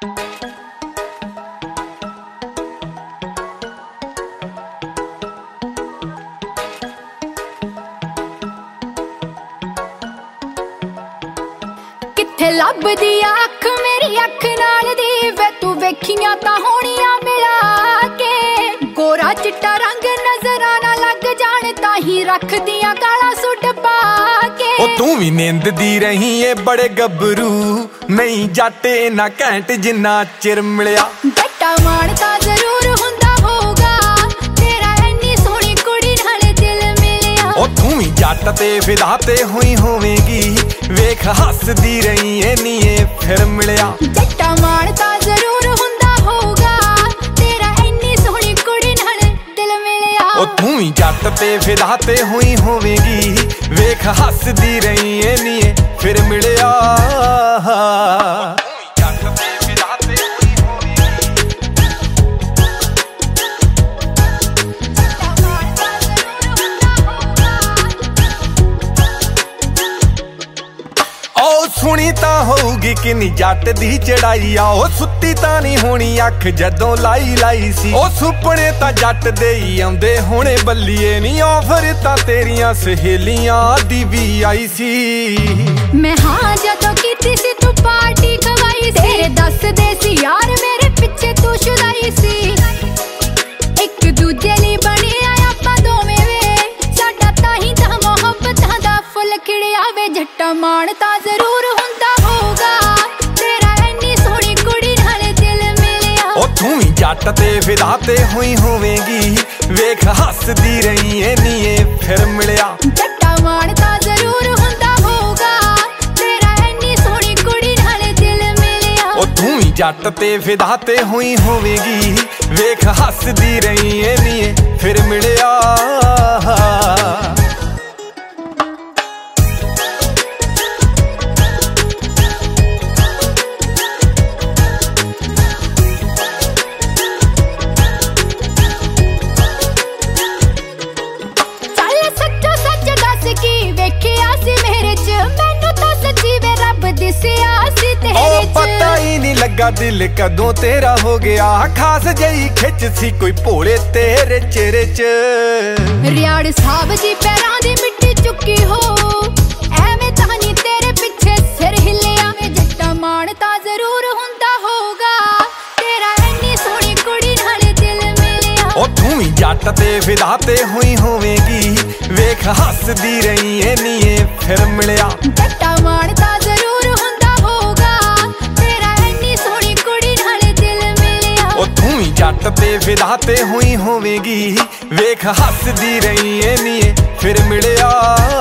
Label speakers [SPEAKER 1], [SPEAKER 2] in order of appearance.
[SPEAKER 1] किथे लभदी अख मेरी अख नाल दी वे तू वेखियां तां होणियां मिला के गोरा चिट्टा रंग नजर ना लग जाण ताही रख दियां काला सुट पा के
[SPEAKER 2] ओ तू भी नींद दी रही है बड़े गबरू नहीं जाटे ना घैंट जिन्ना चिर मिलिया
[SPEAKER 1] जट्टा माण तां जरूर हुंदा होगा तेरा इन्नी सोहणी कुड़ी नाल दिल मिलिया
[SPEAKER 2] ओ तू भी जट ते फिदा ते हुई होवेगी वेख हसदी रही है नीए फिर मिलिया
[SPEAKER 1] जट्टा माण तां जरूर हुंदा होगा तेरा इन्नी सोहणी कुड़ी नाल दिल मिलिया
[SPEAKER 2] ओ तू ही जट ते फिदा ते हुई होवेगी वेख हसदी रही है नीए फिर मिलिया सुनी तां होगी किन्नी जट दी चढ़ाई आ ओ सुत्ती तां नहीं होनी अख जदों लाई लाई सी ओ सुपने तां जट दे ही आउंदे होणे बल्लीए नी ऑफर तां तेरियां सहेलियां दी भी आई सी
[SPEAKER 1] मैं हां जदों कीती सी तू पार्टी खवाई सी तेरे दस दे सी यार मेरे पिछे तू छुड़ाई सी एक दूजे लई बने आपां दोवें वे साडा ताही तां मोहब्बतां दा फुल खिड़िया वे जट्टा माण तां जरूर हुंदा होगा तेरा इन्नी सोहणी कुड़ी नाल दिल मिलिया
[SPEAKER 2] ओ तू ही जट ते फिदा ते हुई होवेगी वेख हसदी रही है नीए फिर मिलिया
[SPEAKER 1] जट्टा माण तां जरूर हुंदा होगा तेरा इन्नी सोहणी कुड़ी नाल दिल मिलिया
[SPEAKER 2] ओ तू ही जट ते फिदा ते हुई होवेगी वेख हसदी रही है नीए फिर मिलिया लगा दिल कदों तेरा हो गया खास जई खिच सी कोई भोले तेरे चेहरे च
[SPEAKER 1] रियाड़ साहब जी पैरां दी मिट्टी चुकी हो एवें तां नी तेरे पिछे सिर हिलिया वे जट्टा माण तां जरूर हुंदा होगा तेरा इन्नी सोहणी कुड़ी नाल दिल मिलिया
[SPEAKER 2] ओ तू ही जट ते फिदा ते हुई होवेगी वेख हसदी रही है नीए फिर मिलिया
[SPEAKER 1] जट्टा माण तां जरूर हुंदा होगा तेरा इन्नी सोहणी कुड़ी नाल दिल मिलिया
[SPEAKER 2] ओ तू ही जट ते फिदा ते हुई होवेगी वेख हसदी रही है नीए फिर मिलिया।